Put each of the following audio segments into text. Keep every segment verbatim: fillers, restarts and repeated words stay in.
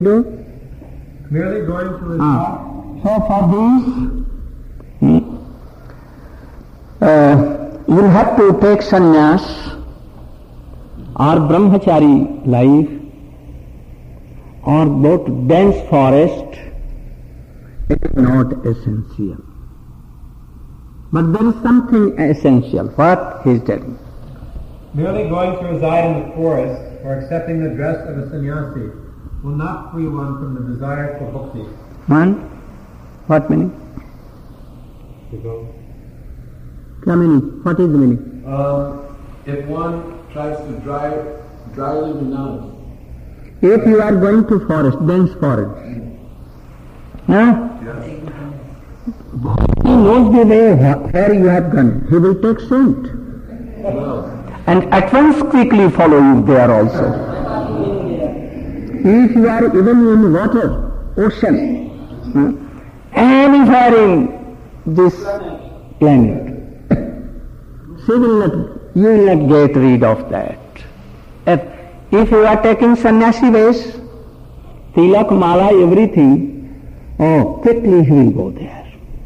do? Merely going to his Ah. shop. So for this, hmm, uh, you will have to take sannyas or brahmachari life or go to dense forest. It is not essential. But there is something essential. What he is telling. Merely going to reside in the forest or accepting the dress of a sannyasi will not free one from the desire for bhakti. One? What meaning? Kya meaning? What is the meaning? Um, if one tries to dry, dryly renounce. If you are going to forest, dense forest, huh? He knows the way where you have gone. He will take scent. And at once quickly follow you there also. If you are even in water, ocean, huh? anywhere in this planet, she will not, you will not get rid of that. If, if you are taking sannyasi ways, tilak, mala, everything, oh, quickly he will go there.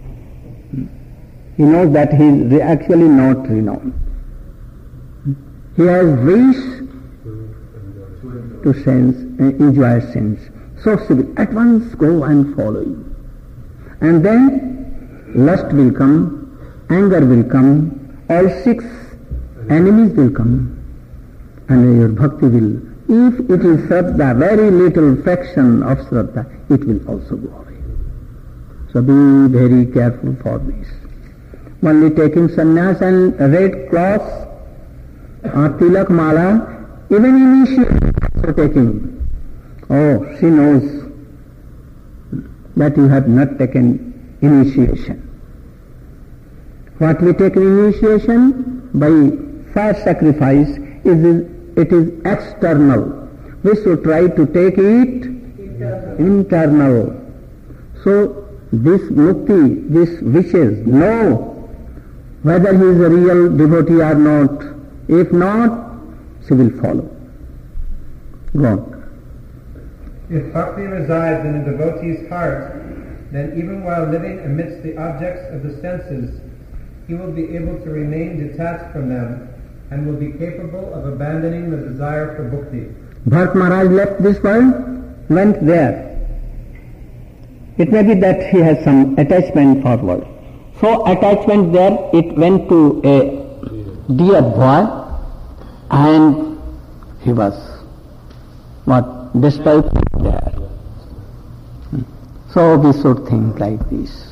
He knows that he is actually not renowned. He has wish to sense, uh, enjoy sense. So she will at once go and follow you. And then lust will come, anger will come, all six enemies will come, and your bhakti will, if it is Shraddha, very little fraction of Shraddha, it will also go away. So be very careful for this. Only taking sannyas and red cloth or tilak mala, even initiation also taking. Oh, she knows that you have not taken initiation. What we take initiation by fire sacrifice is it is external. We should try to take it internal. So this mukti, this wishes, know whether he is a real devotee or not. If not, she will follow. Go on. If bhakti resides in a devotee's heart, then even while living amidst the objects of the senses, he will be able to remain detached from them and will be capable of abandoning the desire for bhakti. Bharat Maharaj left this world, went there. It may be that he has some attachment for world. So attachment there, it went to a dear boy, and he was what? Despite there. So we should think like this.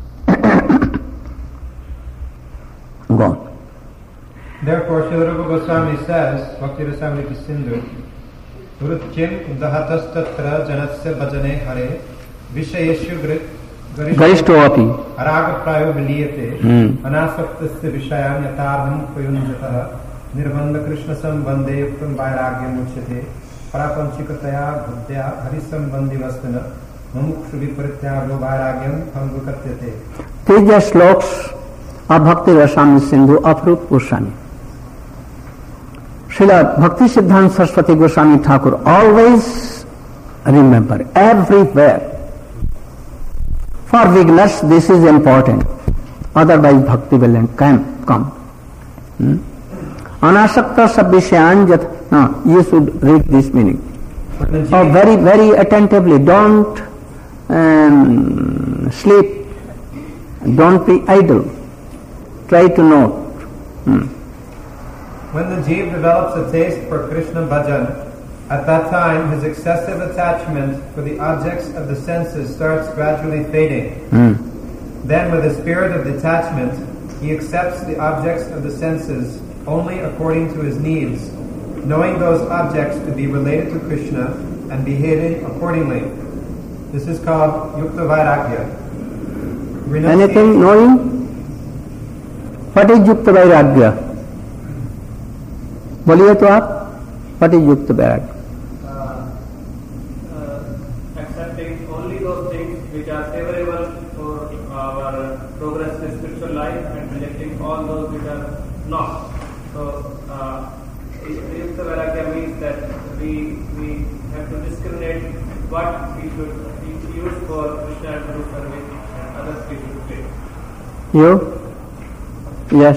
Go on. Therefore, Srila Rupa Goswami says, Bhakti Rasamrita Sindhu, Vrutyam dahatastatra janasya bhajane hare vishayeshu Garishtovapi araga prayo viliyate anasaktasya vishayan yatarham payunjataha nirvanda krishna sambandhe yuktam vairagyam uchyate parapanchikataya bhaddya harisambandhi vastana mamukshu viparityago vairagyam bhangukatyate. These are sloks of Bhakti Rasamrita Sindhu of Rupa Goswami. Srila Bhakti Siddhanta Saraswati Goswami Thakur always remember everywhere. For beginners, this is important. Otherwise, bhakti will come. come. Hmm? Anasakta sabhishayan jat. No, you should read this meaning. Oh, very, very attentively. Don't um, sleep. Don't be idle. Try to note. Hmm. When the jeev develops a taste for Krishna bhajan, at that time his excessive attachment for the objects of the senses starts gradually fading. Hmm. Then with a spirit of detachment, he accepts the objects of the senses only according to his needs, knowing those objects to be related to Krishna and behaving accordingly. This is called Yukta Vairagya. Anything knowing? What is Yukta Vairagya? बोलिए तो आप, what is युक्त वैराग्य? Accepting only those things which are favorable for our progress in spiritual life and rejecting all those which are not. So, uh, Yukta Vairagya means that we we have to discriminate what we should use for Krishna and Guru service and other spiritual things. You? Yes.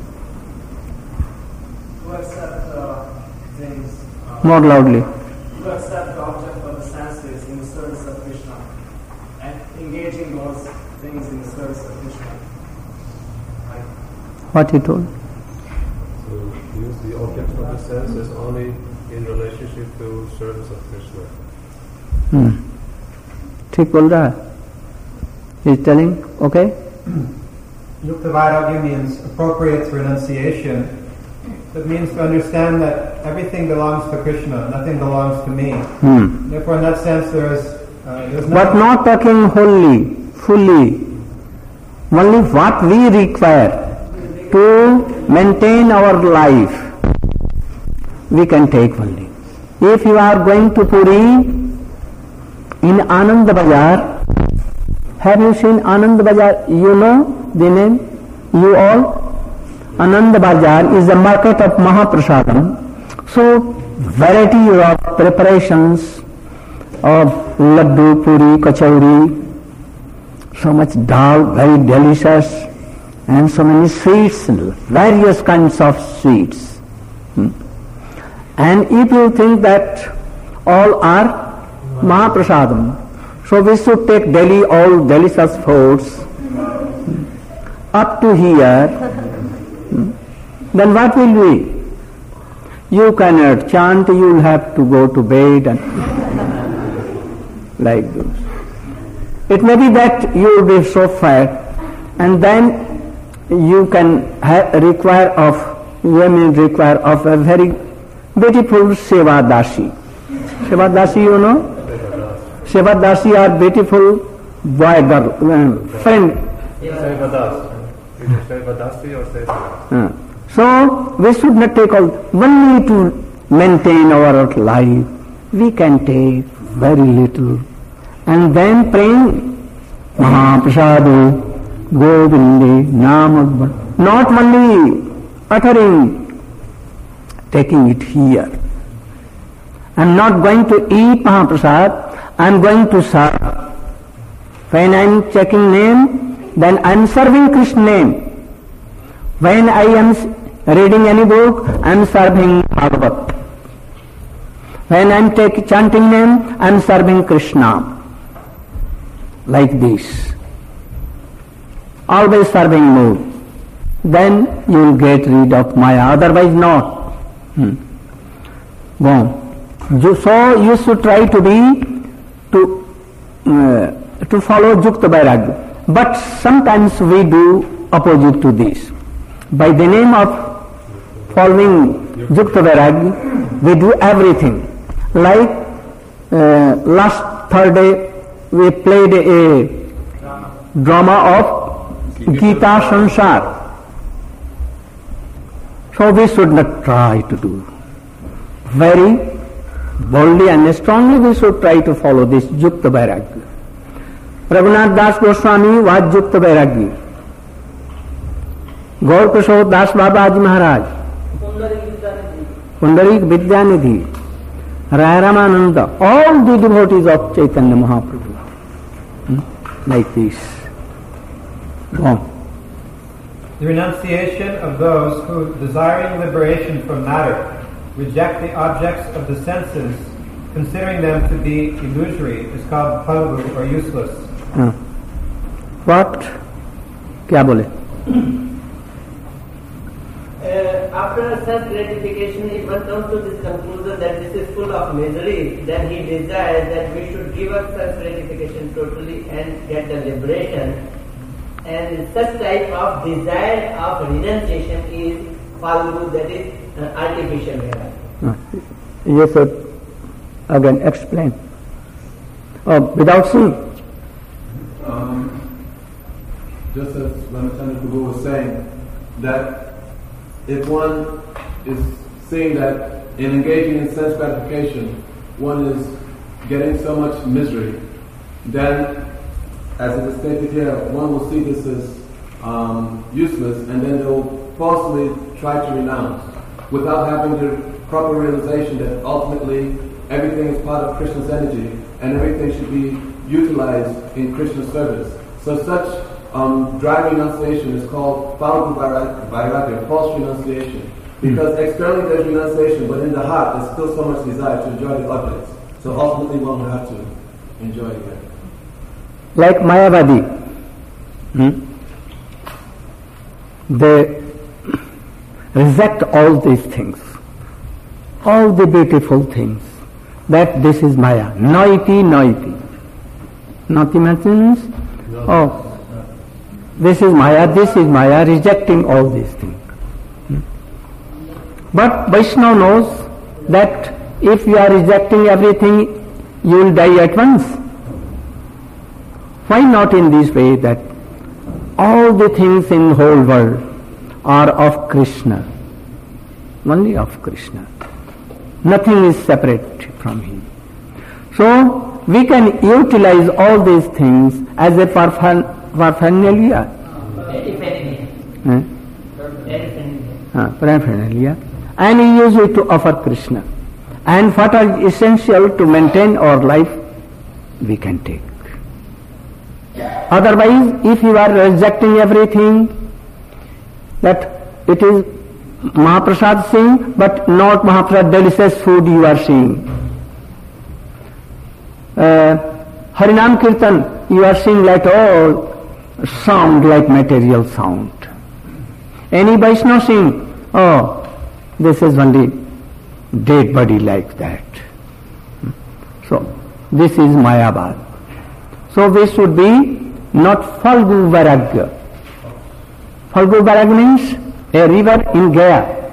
To accept uh, things, uh, More loudly. to accept the object of the senses in the service of Krishna and engaging those things in the service of Krishna. Like, What he told? So use the object of the senses only in relationship to service of Krishna. Hmm. ठीक बोल रहा है? He's telling, okay? Yukta Vairagya means appropriate renunciation. That means to understand that everything belongs to Krishna, nothing belongs to me. Hmm. Therefore, in that sense, there is uh, there's no. But not talking wholly, fully. Only what we require to maintain our life, we can take only. If you are going to Puri, in Anand Bazar, have you seen Anand Bazar? You know the name? You all? Anand Bazar is the market of Mahaprasadam. So, variety of preparations of laddu, puri, kachori, so much dal, very delicious, and so many sweets, various kinds of sweets. Hmm. And if you think that all are Mahaprasadam, so we should take daily all delicious foods up to here, then what will we? You cannot chant, you will have to go to bed and like this. It may be that you will be so fat, and then you can ha- require of, women require of a very beautiful Sevadasi. Sevadasi, you know? Sevadasi are beautiful boy girl, uh, friend. Sevadas. Either Sevadasi or Sevadas. Uh, so we should not take all, only to maintain our life. We can take very little. And then praying Mahaprasadu Govinde Namad. Not only uttering, taking it here. I am not going to eat Mahaprasad, I am going to serve. When I am checking name, then I am serving Krishna name. When I am reading any book, I am serving Bhagavat. When I am take, chanting name, I am serving Krishna. Like this. Always serving mood. Then you will get rid of Maya, otherwise not. Hmm. Go. So you should try to be, to, uh, to follow Yukta Vairagya. But sometimes we do opposite to this. By the name of following Yukta Vairagya, we do everything. Like uh, last Thursday, we played a drama of Gita Sansar. So we should not try to do. Very boldly and strongly we should try to follow this Yukta Vairagya. Raghunath Das Goswami was Yukta Vairagya. Gaur Prasad Das Babaji Maharaj, Pundarik Vidyanidhi, Raya Ramananda, all the devotees of Chaitanya Mahaprabhu. Hmm? Like this. Go on. The renunciation of those who, desiring liberation from matter, reject the objects of the senses, considering them to be illusory, is called palgu or useless. Uh, what? Kya bole? Uh, after such gratification, if one comes to this conclusion that this is full of misery, then he desires that we should give up such gratification totally and get the liberation. And such type of desire of renunciation is falgu, that is uh, artificial vairagya. Uh, you should again explain. Oh, without sin. Um, just as Ramachandra Prabhu was saying, that if one is seeing that in engaging in sense gratification, one is getting so much misery, then, as it is stated here, one will see this as um, useless, and then they will falsely try to renounce, without having the proper realization that ultimately everything is part of Krishna's energy, and everything should be utilized in Krishna service. So such um, dry renunciation is called falgu vairagya, false renunciation. Because externally there's renunciation, but in the heart there's still so much desire to enjoy the objects. So ultimately one will have to enjoy it. Like Mayavadi, hmm? they reject all these things, all the beautiful things, that this is Maya. Noiti, noiti. Noiti means, oh, this is Maya, this is Maya, rejecting all these things. Hmm? But Vaishnava knows that if you are rejecting everything, you will die at once. Why not in this way that all the things in the whole world are of Krishna, only of Krishna. Nothing is separate from Him. So we can utilize all these things as a paraphernalia. Hmm? Uh, paraphernalia. And we use it to offer Krishna. And what is essential to maintain our life, we can take. Otherwise, if you are rejecting everything, that it is Mahaprasad seeing, but not Mahaprasad delicious food you are seeing. Uh, Harinam Kirtan, you are seeing like, oh, sound like material sound. Any Vaishnava sing, oh, this is only dead body like that. So, this is Mayavad. So we should be not Falgu Vairagya. Falgu Vairagya means a river in Gaya.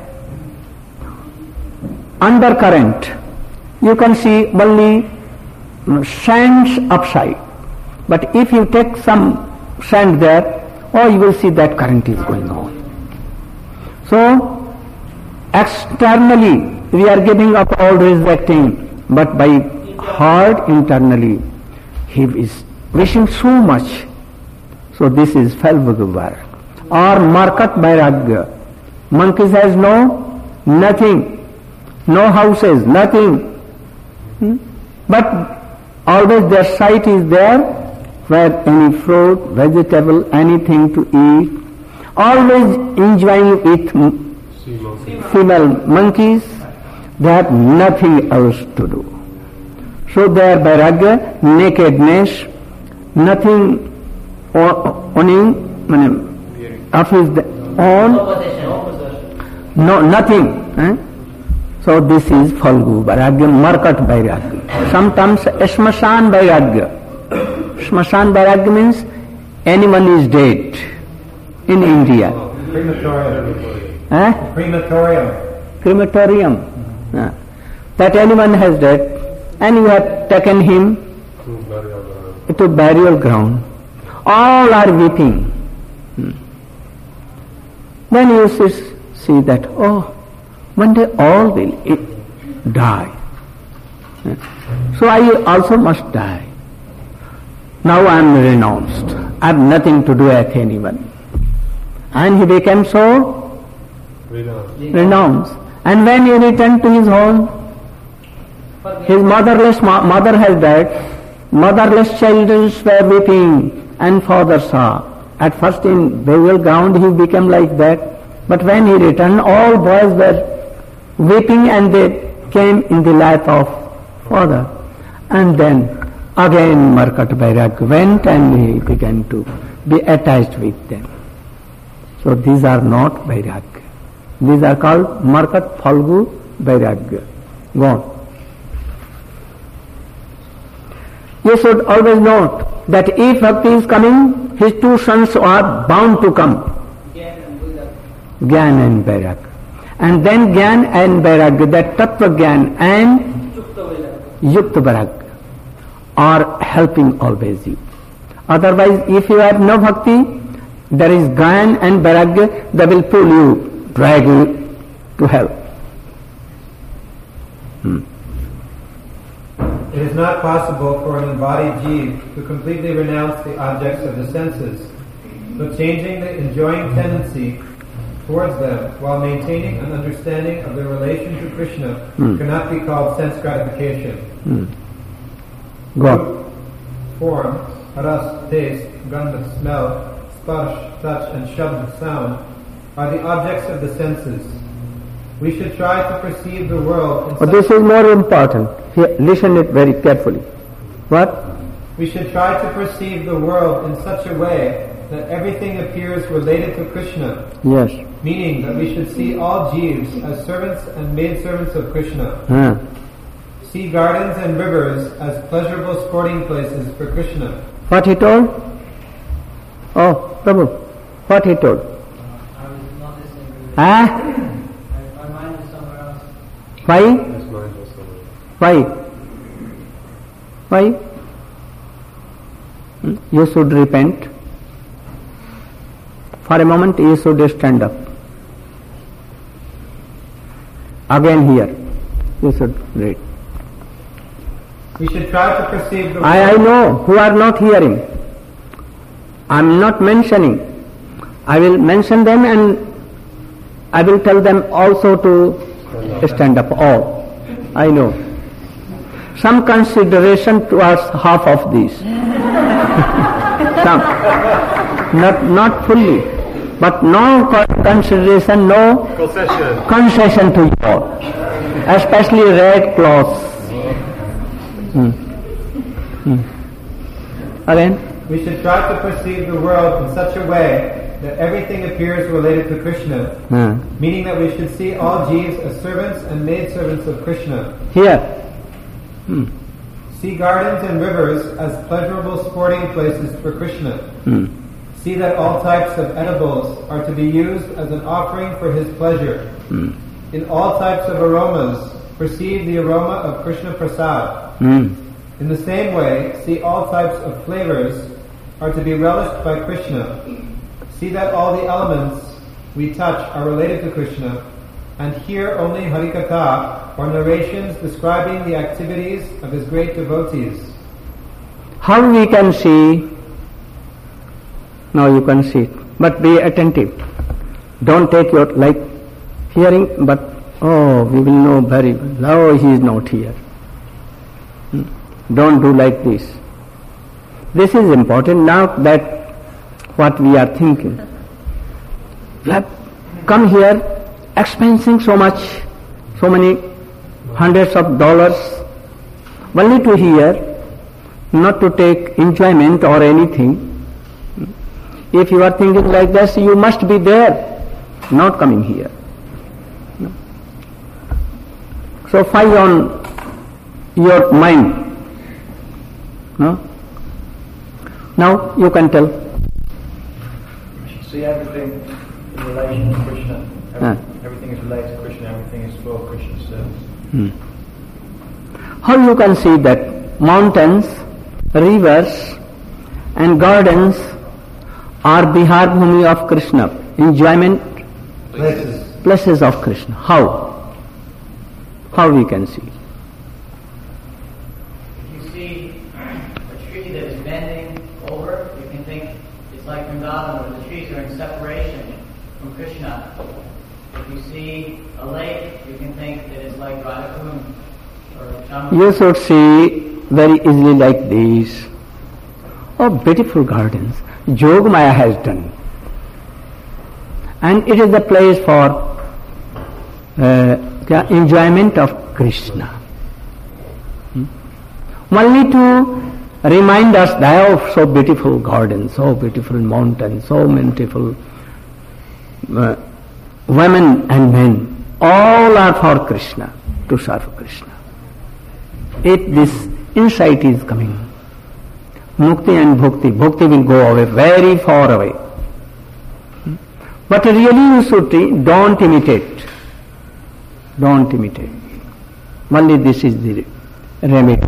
Undercurrent. You can see only sands upside. But if you take some sand there, oh, you will see that current is going on. So, externally we are giving up all rejecting, but by heart internally he is wishing so much. So this is Falgu Vairagya. Or Markat Vairagya. Monkeys has no, nothing, no houses, nothing. Hmm? But always their sight is there, where any fruit, vegetable, anything to eat. Always enjoying with female monkeys. They have nothing else to do. So their Vairagya, nakedness, nothing owning, of his own, no, nothing. Eh? So this is Falgu Vairagya, Markat Vairagya. Sometimes Smashan Vairagya. Smashan Vairagya means anyone is dead in India. Crematorium. Eh? Crematorium. Crematorium. Eh? That anyone has died and you have taken him to burial ground. All are weeping. Hmm. Then you see that, oh, one day all will die. So I also must die. Now I am renounced. I have nothing to do with anyone. And he became so renounced. And when he returned to his home, his motherless mo- mother has died. Motherless children were weeping, and father saw. At first in burial ground he became like that. But when he returned, all boys were weeping and they came in the life of father. And then again Markat Vairagya went and he began to be attached with them. So these are not Vairagya. These are called Markat Falgu Vairagya. Go on. You should always note that if Bhakti is coming, his two sons are bound to come. Gyan and Vairagya. And then Gyan and Vairagya, that Tattva Gyan and Yukta Vairagya are helping always you. Otherwise, if you have no Bhakti, there is Gyan and Vairagya, they will pull you, drag you to hell. Hmm. It is not possible for an embodied jiva to completely renounce the objects of the senses, but changing the enjoying tendency towards them while maintaining an understanding of their relation to Krishna mm. cannot be called sense gratification. Mm. Go on. Form, ras, taste, gandha, smell, sparsh, touch, and shabd, sound, are the objects of the senses. We should try to perceive the world in But such this is more important. Here, listen it very carefully. What? We should try to perceive the world in such a way that everything appears related to Krishna, Yes. meaning that we should see all jeevs as servants and maidservants of Krishna. Huh. See gardens and rivers as pleasurable sporting places for Krishna. What he told? Oh, Prabhu, what he told? I was not listening. Ah? My mind is somewhere else. Why? His mind was somewhere. Why? Why? Hmm? You should repent. For a moment you should stand up. Again here, you should read. We should try to perceive the world. I, I know who are not hearing. I am not mentioning. I will mention them and I will tell them also to stand up. All. I know. Some consideration towards half of these. Some. Not, not fully. But no consideration, no Concession. concession to you all. Especially red cloths. Hmm. Hmm. Again? We should try to perceive the world in such a way that everything appears related to Krishna, Hmm. meaning that we should see all jeevs as servants and maidservants of Krishna. Here. Hmm. See gardens and rivers as pleasurable sporting places for Krishna. Hmm. See that all types of edibles are to be used as an offering for his pleasure. Hmm. In all types of aromas, perceive the aroma of Krishna Prasad. Hmm. In the same way, see all types of flavors are to be relished by Krishna. See that all the elements we touch are related to Krishna, and hear only Harikatha, or narrations describing the activities of his great devotees. How we can see? Now you can see it, but be attentive. Don't take your, like, hearing, but, oh, we will know very well. Oh, he is not here. Hmm. Don't do like this. This is important now that what we are thinking. We have come here expensing so much, so many hundreds of dollars, only to hear, not to take enjoyment or anything. If you are thinking like this, you must be there, not coming here. So find on your mind. No? Now you can tell. See everything in relation to Krishna. Every, Ah. Everything is related to Krishna. Everything is for Krishna's service. Hmm. How you can see that mountains, rivers and gardens are Bihar Bhumi of Krishna, enjoyment Places. places of Krishna. How? How we can see? If you see a tree that is bending over, you can think it's like Vrindavan, where the trees are in separation from Krishna. If you see a lake, you can think that it's like Radhakund or Jamuna. You should see very easily like these. Oh, beautiful gardens. Yogamaya has done. And it is the place for uh, enjoyment of Krishna. Hmm? Only to remind us that of so beautiful gardens, so beautiful mountains, so beautiful uh, women and men, all are for Krishna, to serve Krishna. If this insight is coming, mukti and bhakti, bhakti will go away, very far away. Hmm? But really you should don't imitate. Don't imitate. Only this is the remedy.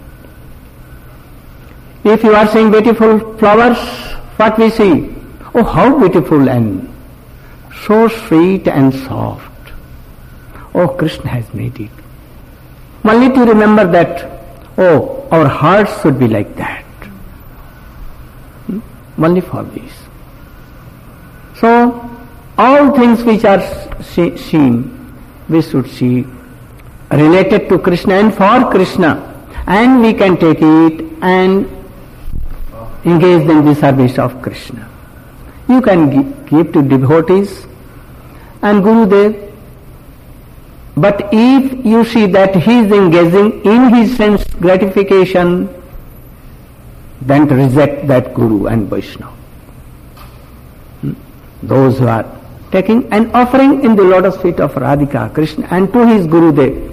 If you are seeing beautiful flowers, what we see? Oh, how beautiful and so sweet and soft. Oh, Krishna has made it. Only to remember that, oh, our hearts should be like that. Hmm? Only for this. So, all things which are see, seen, we should see related to Krishna and for Krishna. and we can take it and engage in the service of Krishna. You can give, give to devotees and Gurudev, but if you see that he is engaging in his sense gratification, then to reject that Guru and Vaishnava. Hmm? Those who are taking and offering in the lotus feet of Radhika, Krishna and to his Gurudev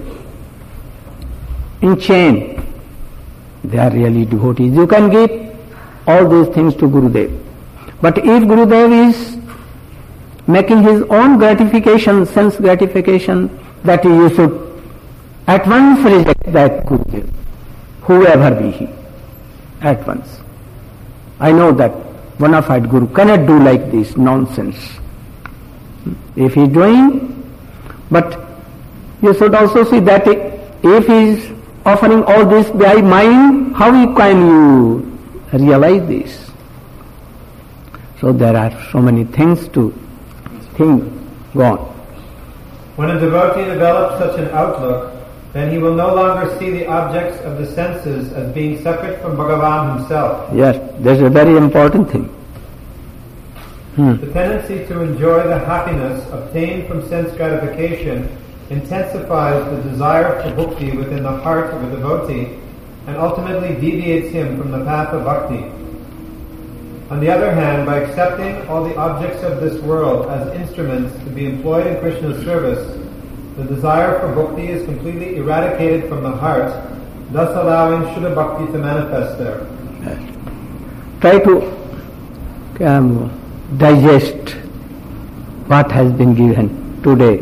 in chain, they are really devotees. You can give all these things to Gurudev. But if Gurudev is making his own gratification, sense gratification, that you should at once reject that Gurudev, whoever be he, at once. I know that bona fide Guru cannot do like this nonsense. If he is doing, but you should also see that if he is offering all this by mind, how can you realize this? So there are so many things to think. Go on. When a devotee develops such an outlook, then he will no longer see the objects of the senses as being separate from Bhagavan himself. Yes, that's a very important thing. Hmm. The tendency to enjoy the happiness obtained from sense gratification intensifies the desire for bhakti within the heart of a devotee and ultimately deviates him from the path of bhakti. On the other hand, by accepting all the objects of this world as instruments to be employed in Krishna's service, the desire for bhakti is completely eradicated from the heart, thus allowing Shuddha Bhakti to manifest there. Try to um, digest what has been given today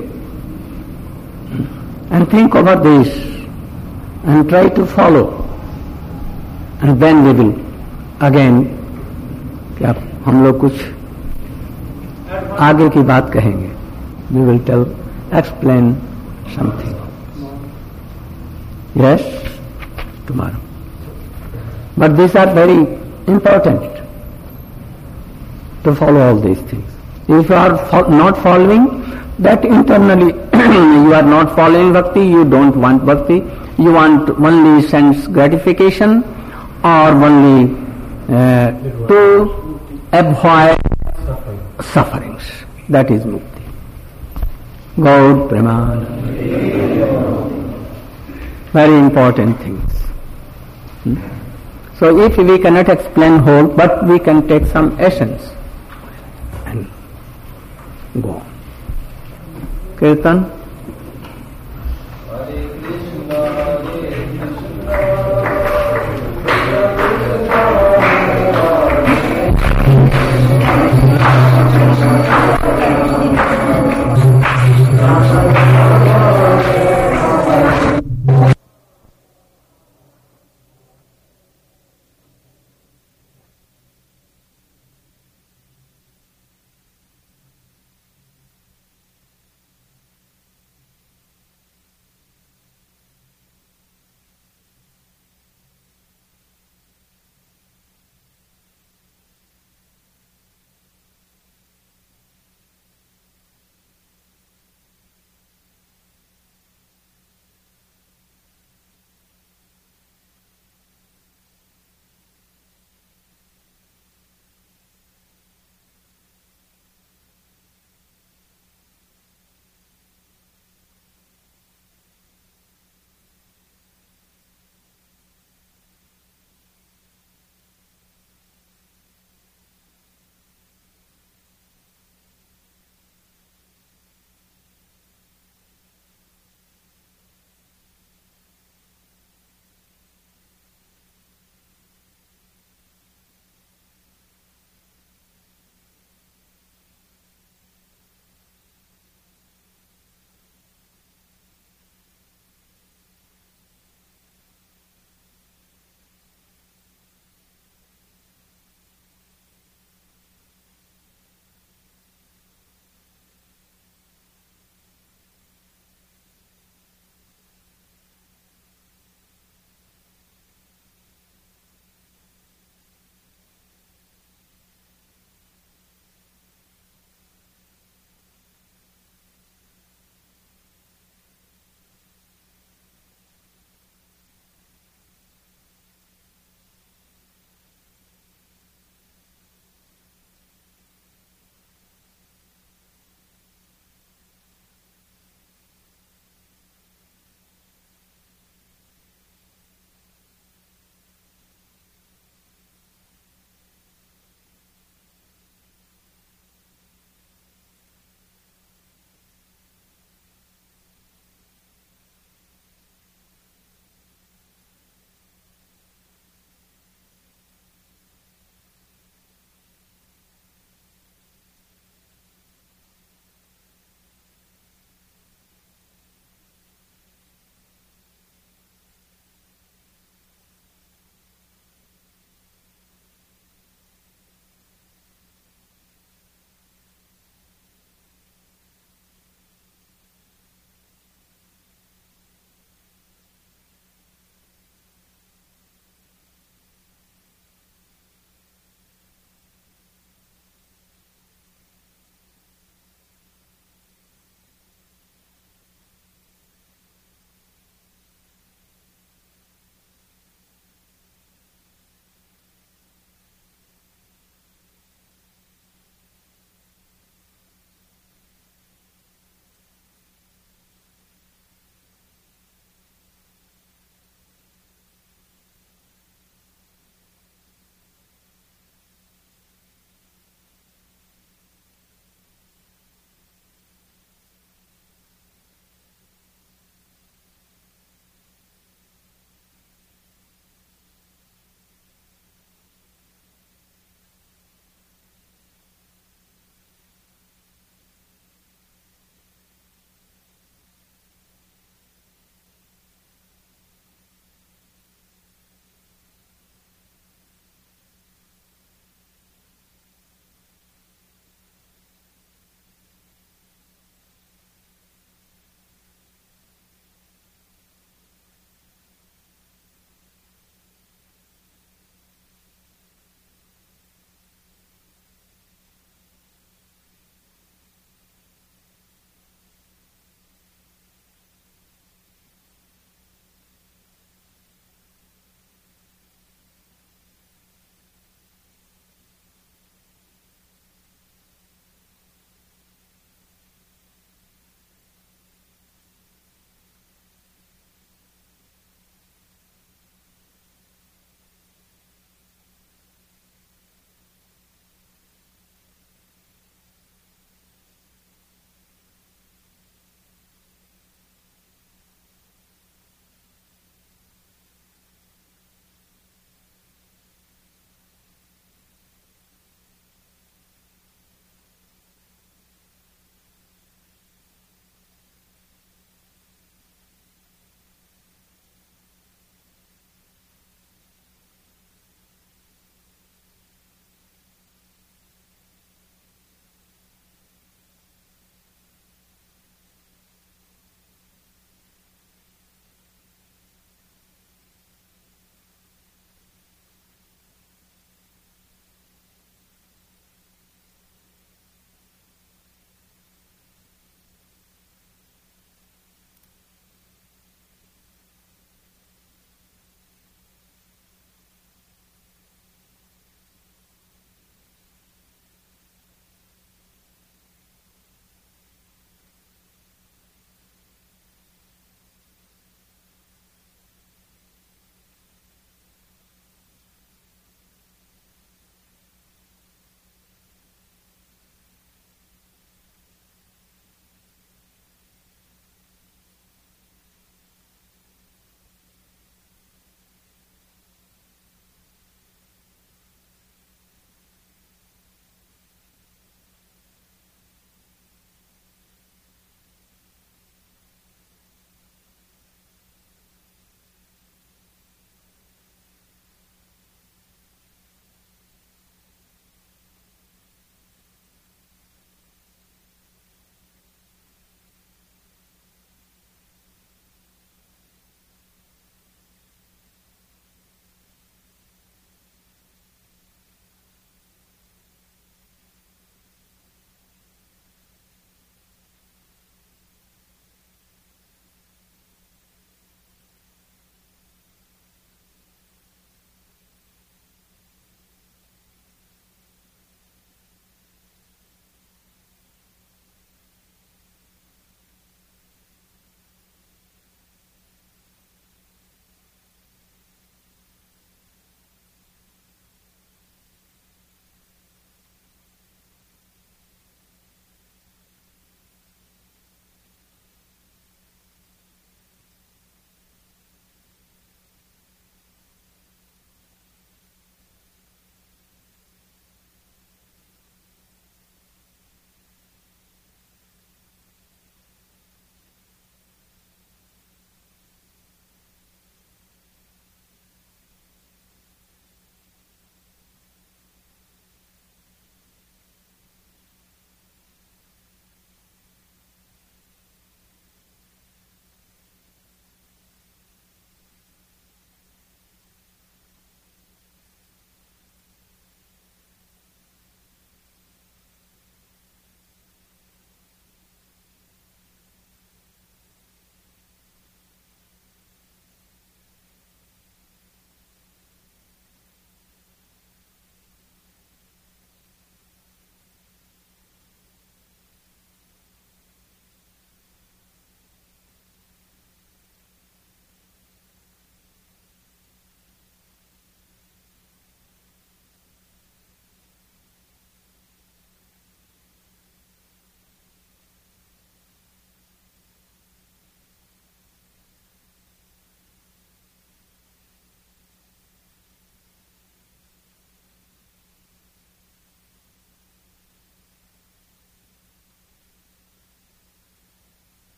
and think over this and try to follow, and then we will again क्या हम लोग कुछ आगे की बात कहेंगे. We will tell, explain something. Yes, tomorrow. But these are very important to follow all these things. If you are fo- not following, that internally you are not following bhakti, you don't want bhakti, you want only sense gratification or only uh, to avoid sufferings. That is mukti. Gaur Preman. Very important things. Hmm? So if we cannot explain whole, but we can take some essence and go on. Kirtan.